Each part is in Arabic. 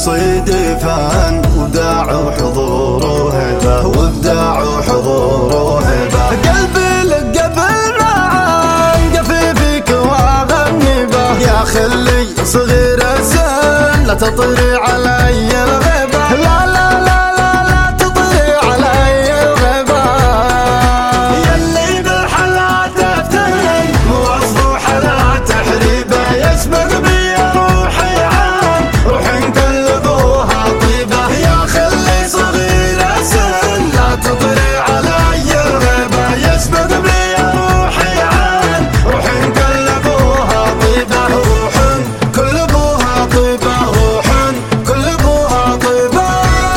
قصيدي فن وداع وحضور وهبة، وابداع وحضور وهبة. قلبي لك قبل ما انقفي فيك واغني به، يا خلي صغير السن لا تطري علي الغيبة، لا لا لا لا لا تطري علي الغيبة. يلي بالحلا تفتن موظف حلا تحريبه، يسبق بي روحي عن روح قلبوها طيبة، يا خلي صغير السن لا تطري علي الغيبة، يسبق بي روحي عن روح قلبوها طيبة، روح قلبوها طيبة، روح قلبوها طيبة.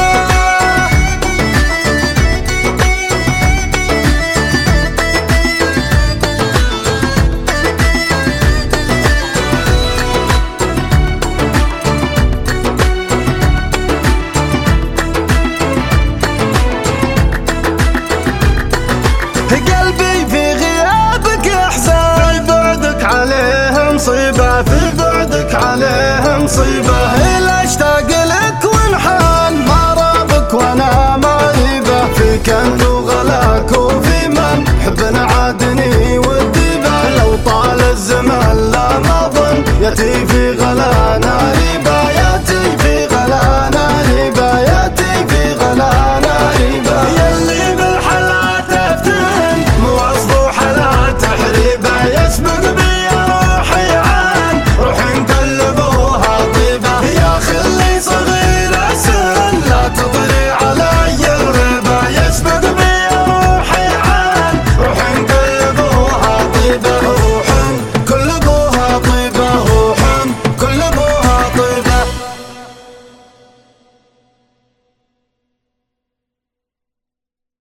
قلبي في غيابك يحزن، في بعدك عليه مصيبة، في بعدك عليه مصيبة. إلا اشتاق لك وانحان ما رابك وانا مريبة، في كنت وغلاك وفي من حبنا عادني والديبة، لو طال الزمن لا ما ظن يتي في